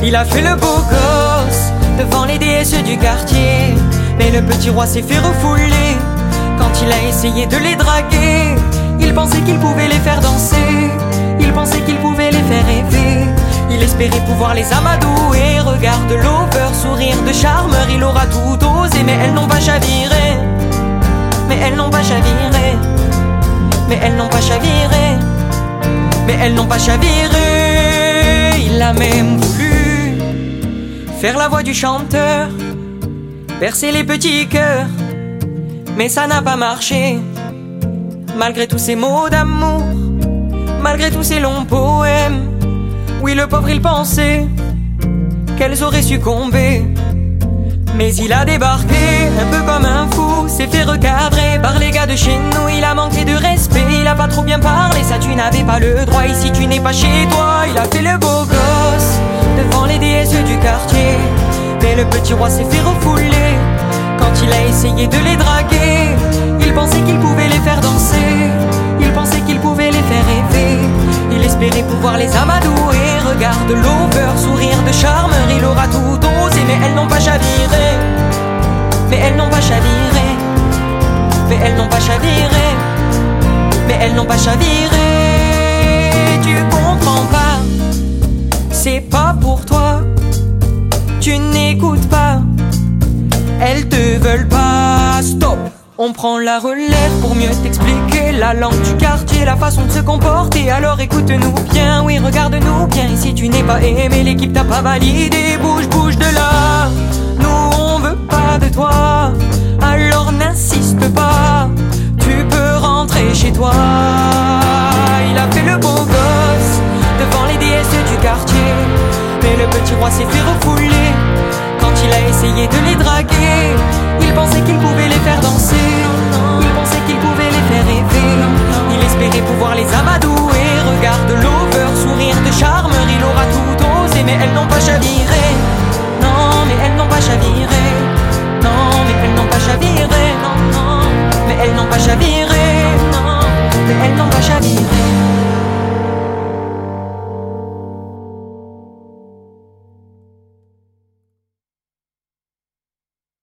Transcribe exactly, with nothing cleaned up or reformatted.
Il a fait le beau gosse devant les déesses du quartier, mais le petit roi s'est fait refouler quand il a essayé de les draguer. Il pensait qu'il pouvait les faire danser, il pensait qu'il pouvait les faire rêver. Il espérait pouvoir les amadouer. Regarde l'over, sourire de charmeur, il aura tout osé, mais elles n'ont pas chaviré. Mais elles n'ont pas chaviré. Mais elles n'ont pas chaviré. Mais elles n'ont pas chaviré. Il a même voulu faire la voix du chanteur, bercer les petits cœurs, mais ça n'a pas marché. Malgré tous ces mots d'amour, malgré tous ces longs poèmes, oui, le pauvre il pensait qu'elles auraient succombé. Mais il a débarqué un peu comme un fou, s'est fait recadrer par les gars de chez nous. Il a manqué de respect, il a pas trop bien parlé, ça tu n'avais pas le droit, ici tu n'es pas chez toi. Il a fait le beau gosse devant les déesses du quartier, mais le petit roi s'est fait refouler quand il a essayé de les draguer. Il pensait qu'il pouvait les faire danser, il pensait qu'il pouvait les faire rêver. Il espérait pouvoir les amadouer. Regarde l'over, sourire de charmeur, il aura tout osé, mais elles n'ont pas chaviré. Mais elles n'ont pas chaviré. Mais elles n'ont pas chaviré. Mais elles n'ont pas chaviré. Tu comprends pas, c'est pas pour toi. Tu n'écoutes pas, elles te veulent pas. Stop! On prend la relève pour mieux t'expliquer la langue du quartier, la façon de se comporter. Alors écoute-nous bien, oui regarde-nous bien. Et si tu n'es pas aimé, l'équipe t'a pas validé. Bouge, bouge de là, nous on veut pas de toi. Alors n'insiste pas, tu peux rentrer chez toi. Il a fait le beau gosse devant les déesses du quartier, mais le petit roi s'est fait